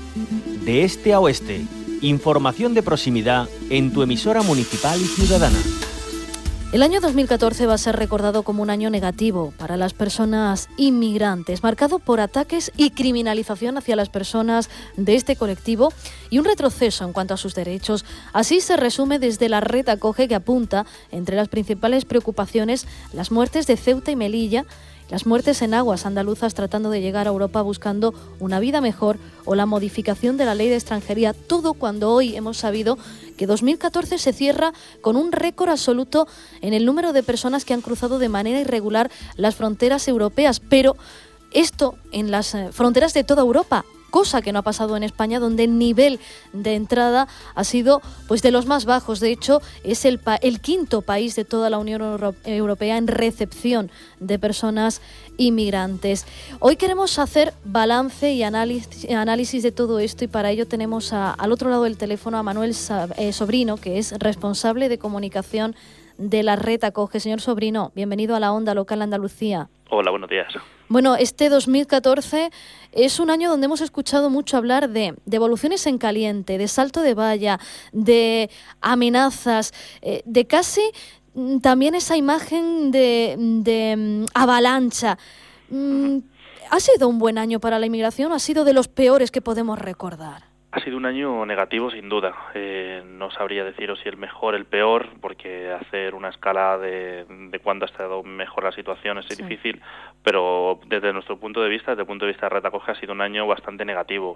De este a oeste, información de proximidad en tu emisora municipal y ciudadana. El año 2014 va a ser recordado como un año negativo para las personas inmigrantes, marcado por ataques y criminalización hacia las personas de este colectivo y un retroceso en cuanto a sus derechos. Así se resume desde la Red Acoge, que apunta entre las principales preocupaciones las muertes de Ceuta y Melilla, las muertes en aguas andaluzas tratando de llegar a Europa buscando una vida mejor o la modificación de la ley de extranjería. Todo cuando hoy hemos sabido que 2014 se cierra con un récord absoluto en el número de personas que han cruzado de manera irregular las fronteras europeas, pero esto en las fronteras de toda Europa, cosa que no ha pasado en España, donde el nivel de entrada ha sido pues de los más bajos. De hecho, es el quinto país de toda la Unión Europea en recepción de personas inmigrantes. Hoy queremos hacer balance y análisis de todo esto, y para ello tenemos al otro lado del teléfono a Manuel Sobrino, que es responsable de comunicación de la Red Acoge. Señor Sobrino, bienvenido a la Onda Local Andalucía. Hola, buenos días. Bueno, este 2014 es un año donde hemos escuchado mucho hablar de devoluciones en caliente, de salto de valla, de amenazas, de casi también esa imagen de avalancha. ¿Ha sido un buen año para la inmigración o ha sido de los peores que podemos recordar? Ha sido un año negativo, sin duda. No sabría deciros si el mejor, el peor, porque hacer una escala de cuándo ha estado mejor la situación es difícil, pero desde nuestro punto de vista, desde el punto de vista de Red Acoge, ha sido un año bastante negativo.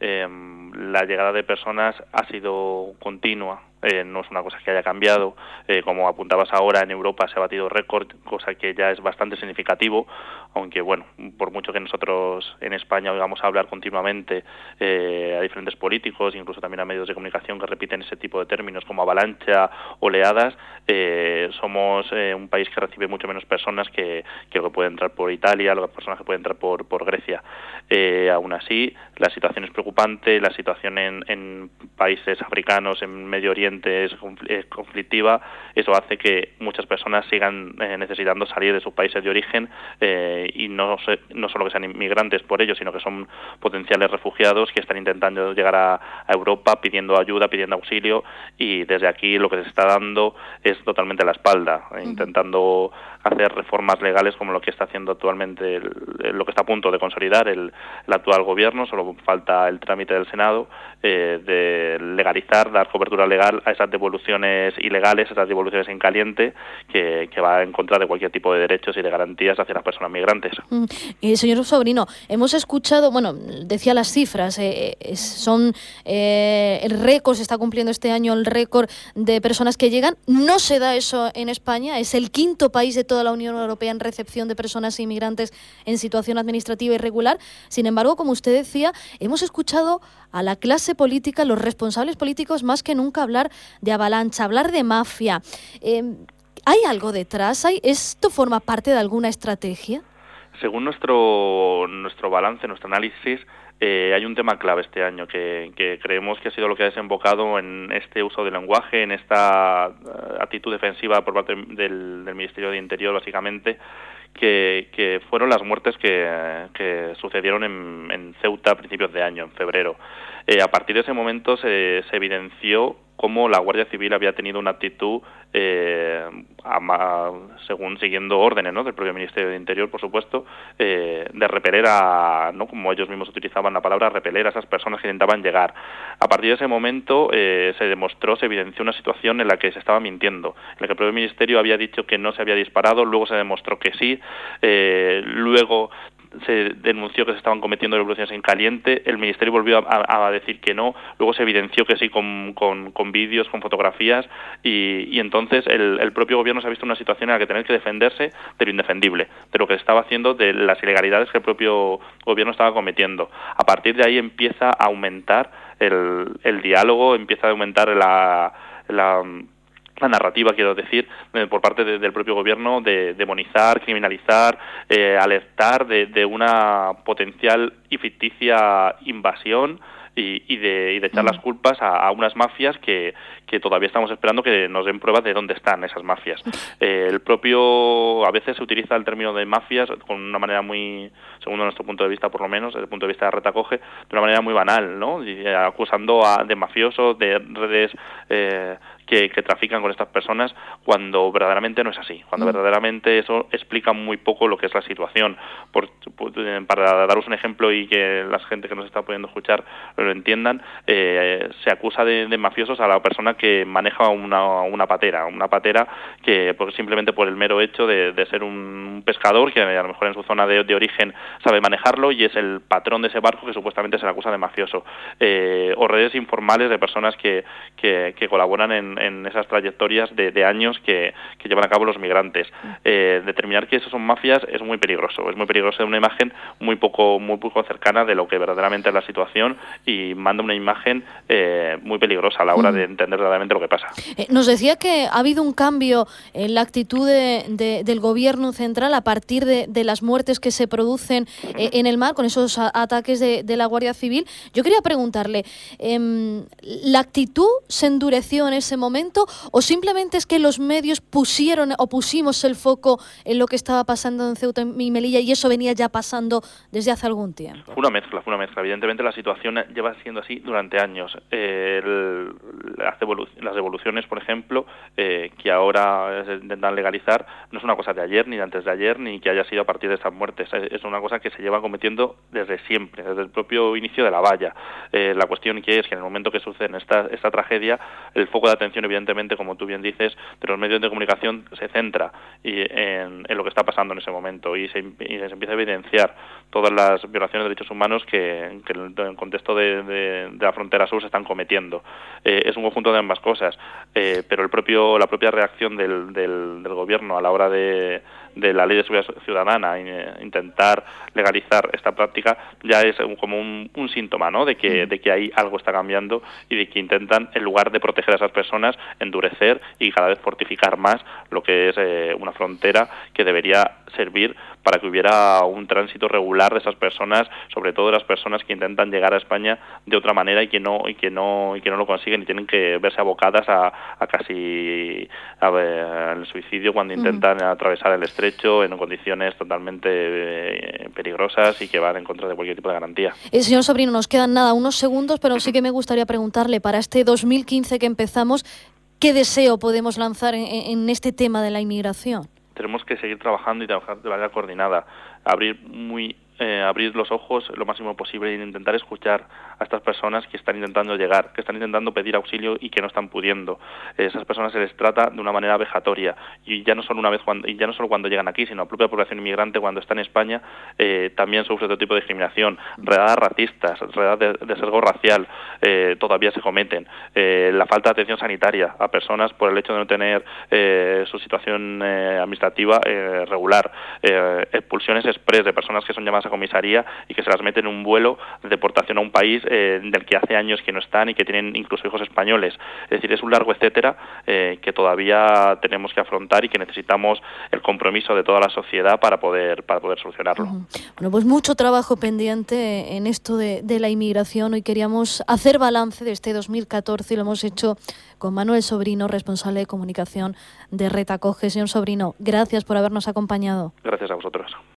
La llegada de personas ha sido continua. No es una cosa que haya cambiado. Como apuntabas ahora, en Europa se ha batido récord, cosa que ya es bastante significativo, aunque bueno, por mucho que nosotros en España oigamos hablar continuamente a diferentes políticos, incluso también a medios de comunicación que repiten ese tipo de términos como avalancha, oleadas, somos un país que recibe mucho menos personas que lo que puede entrar por Italia, las personas que pueden entrar por Grecia. Aún así, la situación es preocupante, la situación en países africanos, en Medio Oriente, es conflictiva. Eso hace que muchas personas sigan necesitando salir de sus países de origen, y no solo que sean inmigrantes por ello, sino que son potenciales refugiados que están intentando llegar a Europa pidiendo ayuda, pidiendo auxilio, y desde aquí lo que se está dando es totalmente la espalda, intentando hacer reformas legales como lo que está haciendo actualmente, lo que está a punto de consolidar el actual gobierno. Solo falta el trámite del Senado, de legalizar, dar cobertura legal a esas devoluciones ilegales, esas devoluciones en caliente, que va en contra de cualquier tipo de derechos y de garantías hacia las personas migrantes. Señor Sobrino, hemos escuchado, bueno, decía las cifras, son el récord, se está cumpliendo este año el récord de personas que llegan. No se da eso en España, es el quinto país de toda la Unión Europea en recepción de personas inmigrantes en situación administrativa irregular. Sin embargo, como usted decía, hemos escuchado a la clase política, los responsables políticos, más que nunca hablar de avalancha, hablar de mafia. ¿Hay algo detrás? ¿Esto forma parte de alguna estrategia? Según nuestro balance, nuestro análisis, hay un tema clave este año que creemos que ha sido lo que ha desembocado en este uso del lenguaje, en esta actitud defensiva por parte del Ministerio de Interior, básicamente, que fueron las muertes que sucedieron en Ceuta a principios de año, en febrero. A partir de ese momento se evidenció cómo la Guardia Civil había tenido una actitud, según siguiendo órdenes, ¿no?, del propio Ministerio de Interior, por supuesto, de repeler como ellos mismos utilizaban la palabra, repeler a esas personas que intentaban llegar. A partir de ese momento se evidenció una situación en la que se estaba mintiendo, en la que el propio Ministerio había dicho que no se había disparado, luego se demostró que sí, luego se denunció que se estaban cometiendo devoluciones en caliente, el Ministerio volvió a decir que no, luego se evidenció que sí con vídeos, con fotografías, y entonces el propio gobierno se ha visto en una situación en la que tener que defenderse de lo indefendible, de lo que estaba haciendo, de las ilegalidades que el propio gobierno estaba cometiendo. A partir de ahí empieza a aumentar el diálogo, empieza a aumentar la narrativa, quiero decir, por parte del propio gobierno, de demonizar, criminalizar, alertar de una potencial y ficticia invasión y de echar las culpas a unas mafias que todavía estamos esperando que nos den pruebas de dónde están esas mafias. A veces se utiliza el término de mafias con una manera muy, según nuestro punto de vista por lo menos, desde el punto de vista de Red Acoge, de una manera muy banal, ¿no? Acusando de mafiosos, de redes que trafican con estas personas, cuando verdaderamente no es así, cuando verdaderamente eso explica muy poco lo que es la situación. Para daros un ejemplo y que la gente que nos está pudiendo escuchar lo entiendan, se acusa de mafiosos a la persona que maneja una patera que simplemente por el mero hecho de ser un pescador, que a lo mejor en su zona de origen sabe manejarlo y es el patrón de ese barco que supuestamente se le acusa de mafioso, o redes informales de personas que colaboran en esas trayectorias de años que llevan a cabo los migrantes. Determinar que eso son mafias es muy peligroso de una imagen muy poco cercana de lo que verdaderamente es la situación, y manda una imagen muy peligrosa a la hora de entender verdaderamente lo que pasa. Nos decía que ha habido un cambio en la actitud del gobierno central a partir de las muertes que se producen en el mar con esos ataques de la Guardia Civil. Yo quería preguntarle, ¿la actitud se endureció en ese momento o simplemente es que los medios pusimos el foco en lo que estaba pasando en Ceuta y Melilla y eso venía ya pasando desde hace algún tiempo? Fue una mezcla. Evidentemente la situación lleva siendo así durante años. Las devoluciones, por ejemplo, que ahora se intentan legalizar, no es una cosa de ayer, ni de antes de ayer, ni que haya sido a partir de estas muertes. Es una cosa que se lleva cometiendo desde siempre, desde el propio inicio de la valla. La cuestión que es que en el momento que sucede esta tragedia, el foco de atención, evidentemente, como tú bien dices, de los medios de comunicación se centra en lo que está pasando en ese momento y se empieza a evidenciar todas las violaciones de derechos humanos que en el contexto de la frontera sur se están cometiendo. Es un conjunto de ambas cosas, pero la propia reacción del gobierno a la hora de la ley de seguridad ciudadana, intentar legalizar esta práctica, ya es como un síntoma, ¿no?, de que ahí algo está cambiando y de que intentan, en lugar de proteger a esas personas, endurecer y cada vez fortificar más lo que es una frontera que debería servir para que hubiera un tránsito regular de esas personas, sobre todo de las personas que intentan llegar a España de otra manera y que no lo consiguen y tienen que verse abocadas a casi al suicidio cuando intentan atravesar el estrecho en condiciones totalmente peligrosas y que van en contra de cualquier tipo de garantía. Señor Sobrino, nos quedan unos segundos, pero sí que me gustaría preguntarle, para este 2015 que empezamos, ¿qué deseo podemos lanzar en este tema de la inmigración? Tenemos que seguir trabajando y trabajar de manera coordinada, abrir los ojos lo máximo posible e intentar escuchar a estas personas que están intentando llegar, que están intentando pedir auxilio y que no están pudiendo. Esas personas se les trata de una manera vejatoria y ya no solo cuando llegan aquí, sino la propia población inmigrante cuando está en España también sufre otro tipo de discriminación, redadas racistas, redadas de sesgo racial todavía se cometen, la falta de atención sanitaria a personas por el hecho de no tener su situación administrativa regular, expulsiones express de personas que son llamadas a comisaría y que se las meten en un vuelo de deportación a un país del que hace años que no están y que tienen incluso hijos españoles. Es decir, es un largo etcétera que todavía tenemos que afrontar y que necesitamos el compromiso de toda la sociedad para poder solucionarlo. Bueno, pues mucho trabajo pendiente en esto de la inmigración. Hoy queríamos hacer balance de este 2014 y lo hemos hecho con Manuel Sobrino, responsable de comunicación de Red Acoge. Señor Sobrino, gracias por habernos acompañado. Gracias a vosotros.